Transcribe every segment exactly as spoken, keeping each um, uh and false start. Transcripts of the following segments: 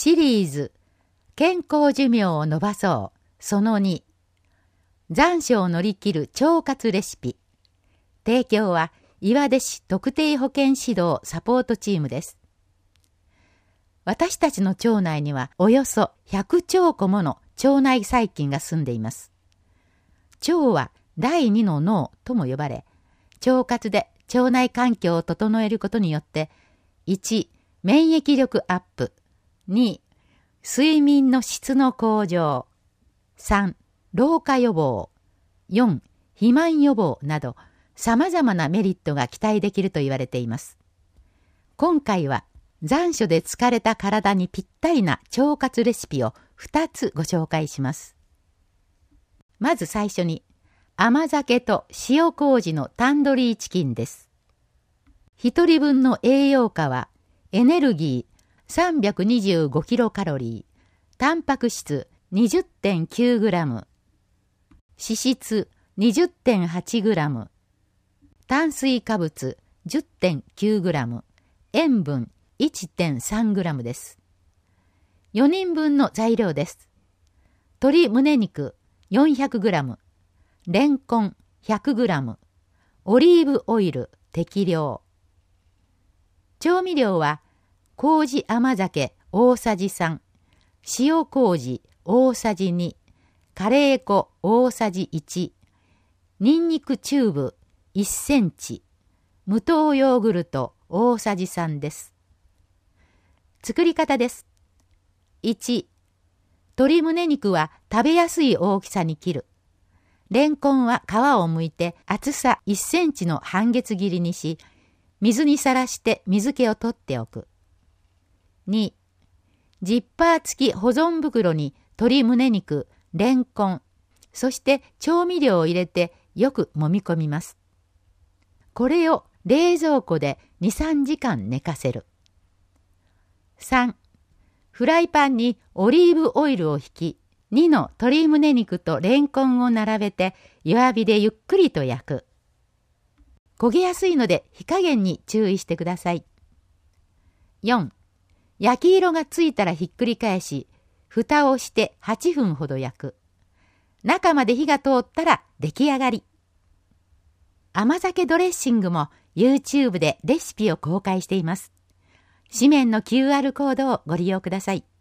シリーズ健康寿命を延ばそうそのに、残暑を乗り切る腸活レシピ。提供は岩出市特定保健指導サポートチームです。私たちの腸内にはおよそひゃくちょうこもの腸内細菌が住んでいます。腸は第二の脳とも呼ばれ、腸活で腸内環境を整えることによって、いち、免疫力アップ、に、睡眠の質の向上、さん、老化予防、よん、肥満予防など、様々なメリットが期待できると言われています。今回は残暑で疲れた体にぴったりな腸活レシピをふたつご紹介します。まず最初に、甘酒と塩麹のタンドリーチキンです。ひとりぶんの栄養価は、エネルギー さんびゃくにじゅうごキロカロリー、タンパク質 にじゅってんきゅうグラム、脂質 にじゅってんはちグラム、炭水化物 じゅってんきゅうグラム、塩分 いってんさんグラムです。よにんぶんの材料です。鶏胸肉よんひゃくグラム、レンコンひゃくグラム、オリーブオイル適量。調味料は、麹甘酒大さじさん、塩麹大さじに、カレー粉大さじいち、ニンニクチューブいっセンチ、無糖ヨーグルト大さじさんです。作り方です。いち、鶏胸肉は食べやすい大きさに切る。レンコンは皮を剥いて厚さいっセンチの半月切りにし、水にさらして水気を取っておく。に、ジッパー付き保存袋に鶏胸肉、レンコン、そして調味料を入れてよく揉み込みます。これを冷蔵庫でに、さんじかん寝かせる。さん、フライパンにオリーブオイルをひき、にの鶏胸肉とレンコンを並べて弱火でゆっくりと焼く。焦げやすいので火加減に注意してください。よん、焼き色がついたらひっくり返し、蓋をしてはっぷんほど焼く。中まで火が通ったら出来上がり。甘酒ドレッシングも YouTube でレシピを公開しています。紙面の キューアール コードをご利用ください。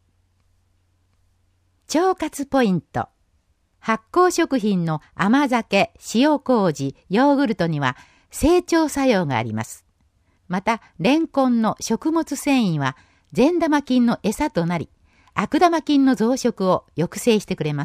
腸活ポイント。発酵食品の甘酒、塩麹、ヨーグルトには整腸作用があります。また、レンコンの食物繊維は善玉菌の餌となり、悪玉菌の増殖を抑制してくれます。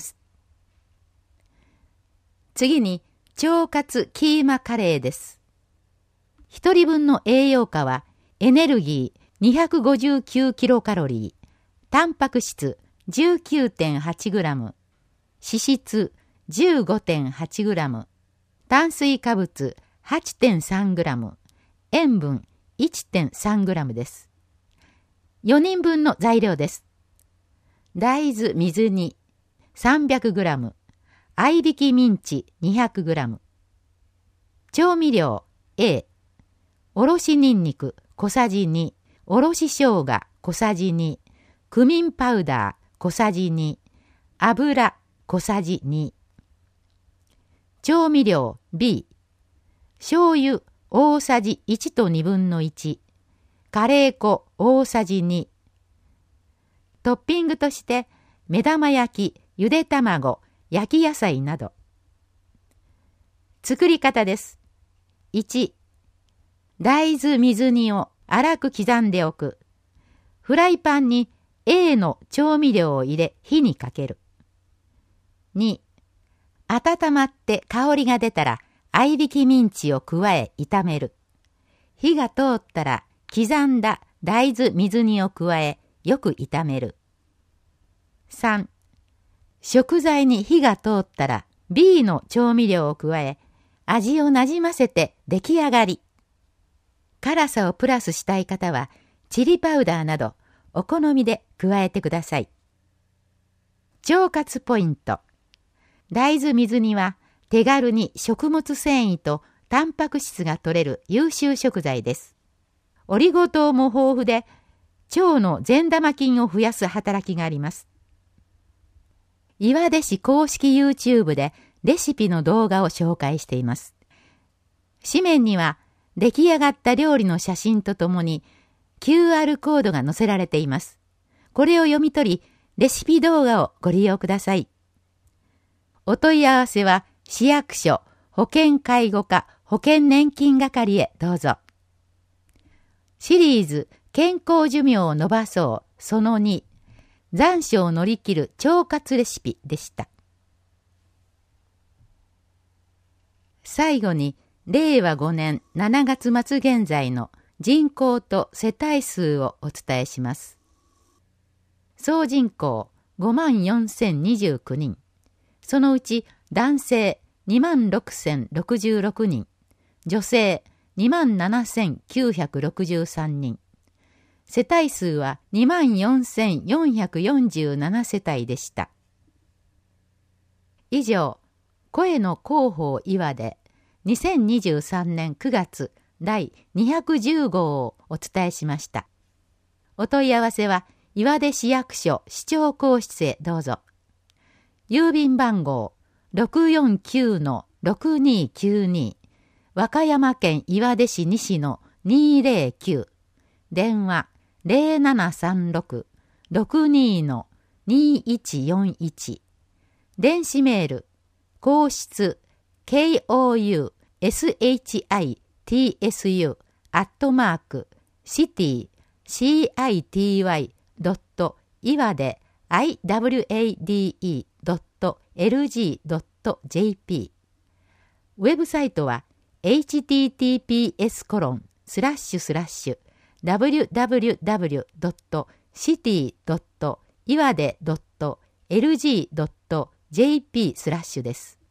次に、腸活キーマカレーです。ひとりぶんの栄養価は、エネルギー にひゃくごじゅうきゅうキロカロリー、タンパク質 じゅうきゅうてんはちグラム、脂質 じゅうごてんはちグラム、炭水化物 はちてんさんグラム、塩分 いってんさんグラムです。よにんぶんの材料です。大豆水煮 さんびゃくグラム、合いびきミンチ にひゃくグラム、調味料 A、おろしにんにく小さじに、おろし生姜小さじに、クミンパウダー小さじに、油小さじに。調味料 B、醤油大さじいちとにぶんのいち、カレー粉大さじに。トッピングとして目玉焼き、ゆで卵、焼き野菜など。作り方です。いち、大豆水煮を粗く刻んでおく。フライパンに A の調味料を入れ火にかける。に、温まって香りが出たら合いびきミンチを加え炒める。火が通ったら刻んだ大豆水煮を加えよく炒める。さん、食材に火が通ったら B の調味料を加え味をなじませて出来上がり。辛さをプラスしたい方はチリパウダーなどお好みで加えてください。腸活ポイント。大豆水煮は手軽に食物繊維とタンパク質が取れる優秀食材です。オリゴ糖も豊富で腸の善玉菌を増やす働きがあります。岩出市公式 YouTube でレシピの動画を紹介しています。紙面には出来上がった料理の写真とともに キューアール コードが載せられています。これを読み取り、レシピ動画をご利用ください。お問い合わせは市役所保健介護課保険年金係へどうぞ。シリーズ健康寿命を延ばそうそのに、残暑を乗り切る腸活レシピでした。最後にれいわごねんしちがつ末現在の人口と世帯数をお伝えします。総人口ごまんよんせんにじゅうきゅうにん、そのうち男性にまんろくせんろくじゅうろくにん、女性にまんななせんきゅうひゃくろくじゅうさんにん、世帯数はにまんよんせんよんひゃくよんじゅうななせたいでした。以上、声の広報岩でにせんにじゅうさんねんくがつだいにひゃくじゅうごうをお伝えしました。お問い合わせは岩出市役所市長公室へどうぞ。郵便番号 ろくよんきゅうのろくにきゅうに、和歌山県岩出市西のにーぜろきゅう、電話ゼロななさんろく ろくにのにいちよんいち、電子メール皇室 ケーオーユーエスエイチアイティーエスユー アットマークシティ シーアイティーワイ ドット岩出 アイダブリューエーディーイー ドットエルジー ドットジェーピー、 ウェブサイトは エイチティーティーピーエスコロンスラッシュスラッシュダブリュダブリュダブリュドットシティドット岩出ドットエルジードットジェーピースラッシュです。